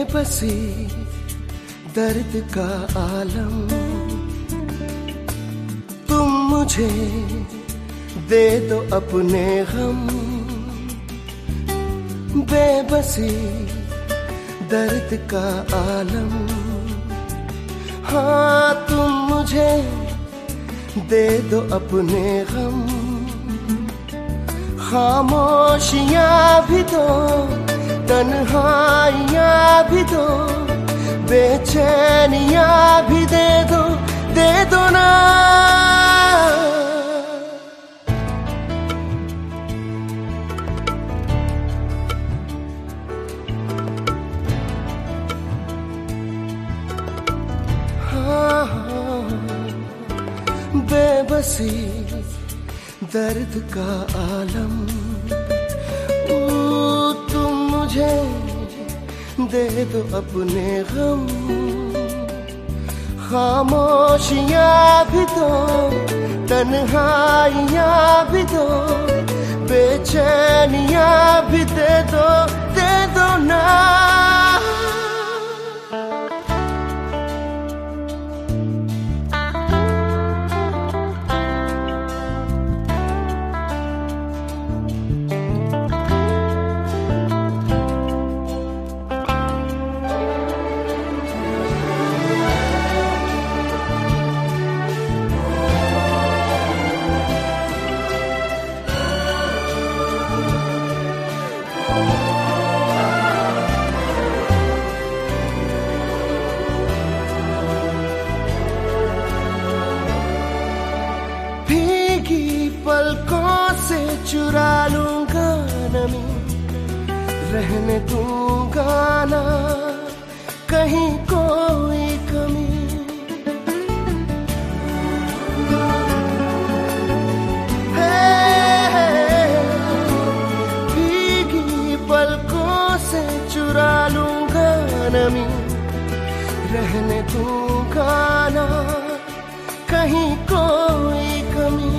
बेबसी दर्द का आलम, तुम मुझे दे दो अपने गम। बेबसी दर्द का आलम, हाँ तुम मुझे दे दो अपने गम। खामोशियाँ भी दो, तन्हाइयाँ भी दो, बेचैनियाँ भी दे दो ना। बेबसी दर्द का आलम, तुम मुझे दे दो अपने गम। खामोशियाँ भी दो, तन्हाइयाँ भी दो, बेचैनियाँ भी दे दो ना। पलकों से चुरा लूंगा नमी, रहने दूंगा ना कहीं कोई कमी। भीगी पलकों से चुरा लूंगा नमी, रहने दूंगा ना कहीं कोई कमी।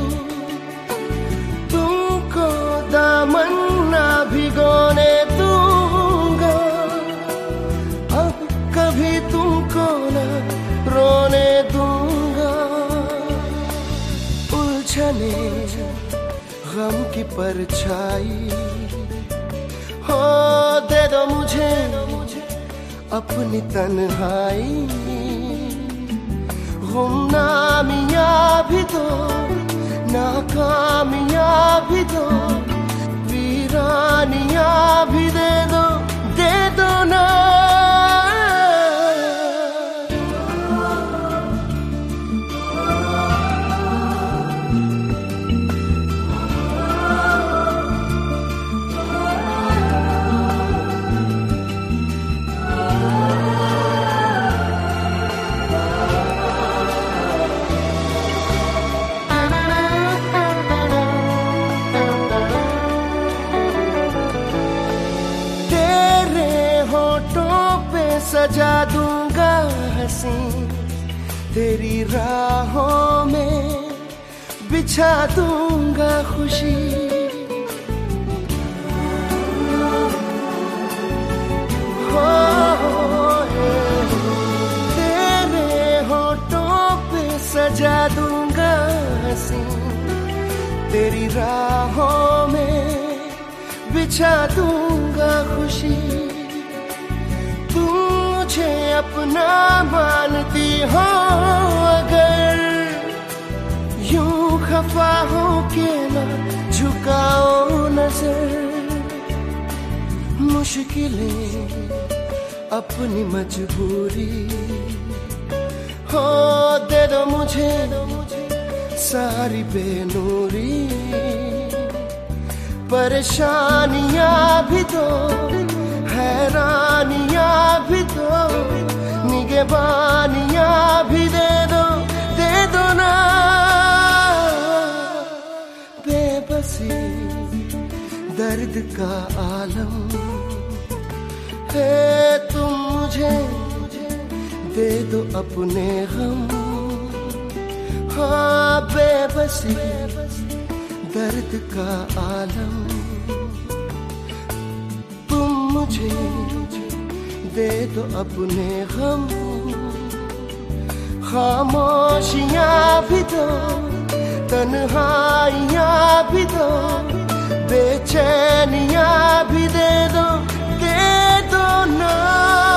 दामन ना भिगोने दूंगा, अब कभी तुमको ना रोने दूंगा। उलझने गम की परछाई हो दे दो मुझे अपनी तन्हाई। गुमनामियाँ भी दो, नाकामियाँ भी दो, वीरानियाँ भी दे दो ना। सजा दूंगा हंसी, तेरी राहों में बिछा दूंगा खुशी। हो तेरे होठों पे सजा दूंगा हंसी, तेरी राहों में बिछा दूंगा खुशी। मुझे अपना मानती हो अगर, यूं खफा हो के ना झुकाओ नजर। मुश्किलें अपनी मजबूरी हो दे दो मुझे सारी बेनूरी। परेशानियाँ भी दो, हैरानियाँ भी दो, निगहबानियाँ भी दे दो ना। बेबसी दर्द का आलम है, तुम मुझे दे दो अपने गम। हाँ बेबसी दर्द का आलम, तुम मुझे दे दो अपने गम, खामोशियाँ भी दो, तन्हाइयाँ भी दो, बेचैनियाँ भी दे दो ना।